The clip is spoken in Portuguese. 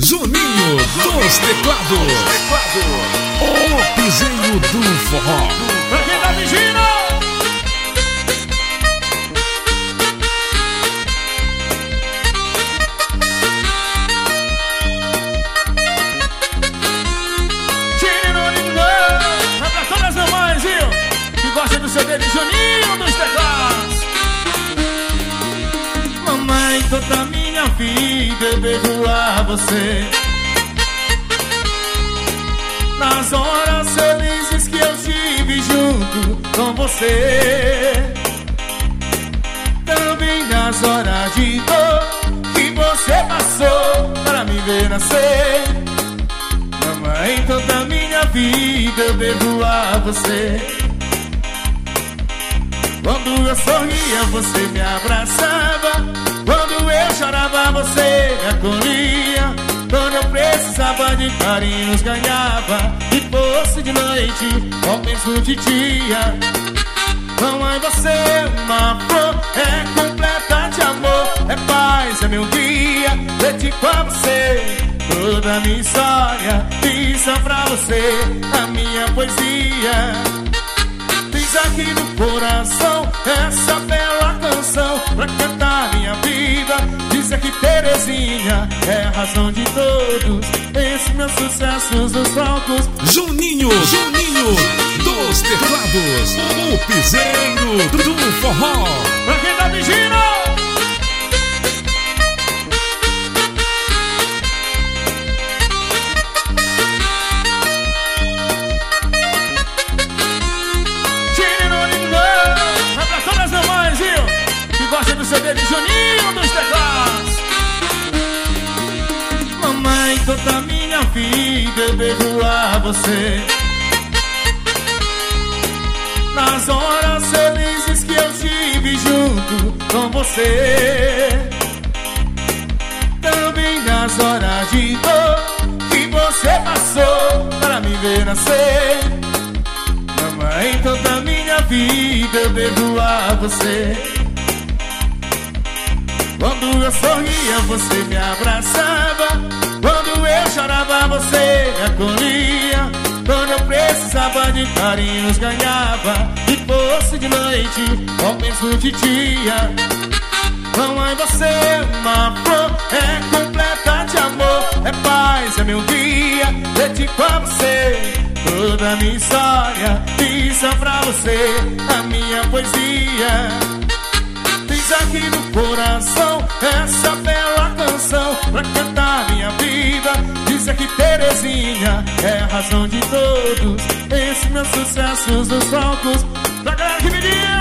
Juninho dos teclados. O piseiro do forró. Pra quem tá pedindo, é pra todas as mamães, viu? Que gostam do CD de Juninho dos teclados. Mamãe, toda minha vida eu devo a você. Nas horas felizes que eu tive junto com você, também nas horas de dor que você passou para me ver nascer. Mamãe, toda minha vida eu devo a você. Quando eu sorria, você me abraçava. Quando eu chorava, você me acolhia. Quando eu precisava de carinhos, ganhava. E fosse de noite ou mesmo de dia. Mamãe, você é uma flor, é completa de amor, é paz, é meu guia. Dedico a você toda a minha história, fiz pra você a minha poesia. Fiz aqui no coração essa bela canção pra cantar minha vida. Dizer que Terezinha é a razão de todos esses meus sucessos dos palcos. Juninho dos teclados. O piseiro do forró. Pra quem tá pedindo, gosta do CD de Juninho dos teclados. Mamãe, toda minha vida eu devo a você. Nas horas felizes que eu tive junto com você, também nas horas de dor que você passou para me ver nascer. Mamãe, toda minha vida eu devo a você. Quando eu sorria, você me abraçava. Quando eu chorava, você me acolhia. Quando eu precisava de carinhos, ganhava. E fosse de noite ou mesmo de dia. Mamãe, você é uma flor, é completa de amor, é paz, é meu guia. Dedico a você toda a minha história, fiz pra você a minha poesia. Fiz aqui no coração essa bela canção pra cantar minha vida. Dizer que Terezinha é a razão de todos esses meus sucessos dos palcos. Pra galera que me diz,